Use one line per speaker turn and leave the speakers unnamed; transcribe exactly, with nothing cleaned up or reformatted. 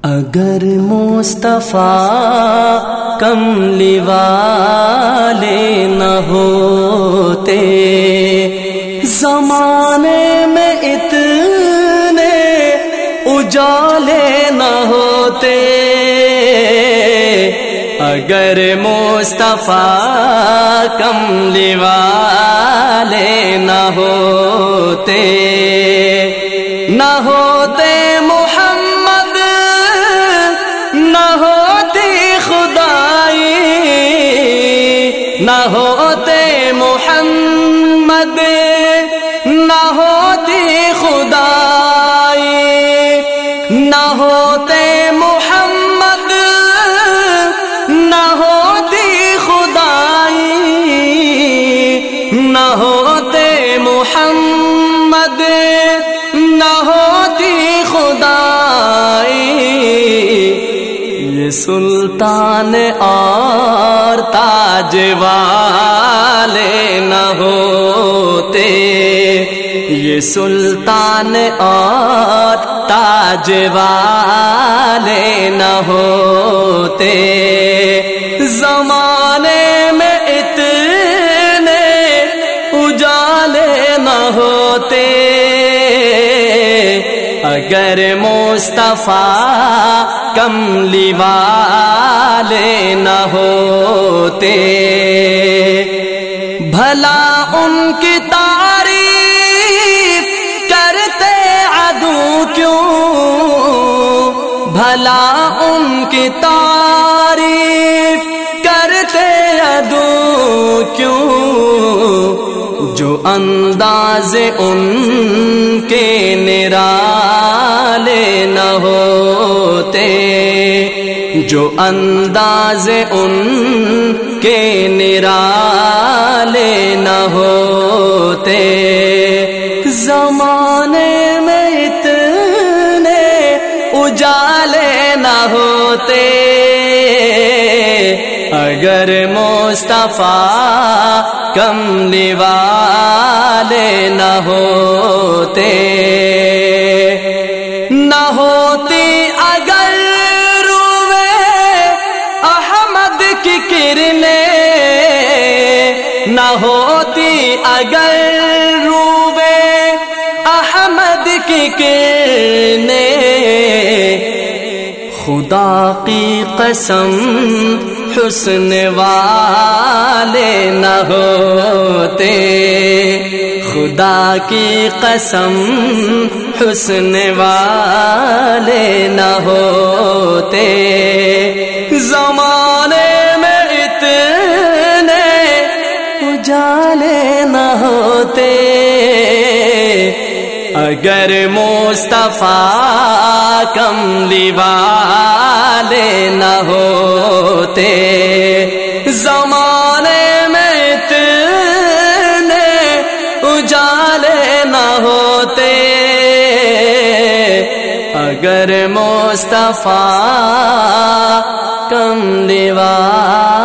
اگر مصطفیٰ کملی والے نہ ہوتے، زمانے میں اتنے اجالے نہ ہوتے۔ اگر مصطفیٰ کملی والے نہ ہوتے، نہ ہوتے محمد، نہ ہوتی خدائی، نہ ہوتے محمد، نہ ہوتی خدائی، نہ ہوتے محمد، نہ ہوتی خدائی، نہ ہوتے محمد، نہ ہوتی خدائی۔ یہ سلطان اور تاج والے نہ ہوتے، یہ سلطان اور تاج والے نہ ہوتے، زمانے میں اتنے اجالے نہ ہوتے۔ اگر مصطفیٰ کملی والے نہ ہوتے، بھلا ان کی تعریف کرتے عدو کیوں، بھلا ان کی تعریف کرتے عدو کیوں، جو انداز ان کے نرالے نہ ہوتے، جو انداز ان کے نرالے نہ ہوتے، زمانے میں اتنے اجالے نہ ہوتے۔ اگر مصطفیٰ کملی والے نہ ہوتے، نہ ہوتی اگر روئے احمد کی کرنیں، نہ ہوتی اگر روئے احمد کی کرنیں، خدا کی قسم حسن والے نہ ہوتے، خدا کی قسم حسن والے نہ ہوتے، زمانے میں اتنے اجالے نہ ہوتے۔ اگر مصطفیٰ کملی والے نہ ہوتے، زمانے میں اتنے اجالے نہ ہوتے۔ اگر مصطفیٰ کملی والے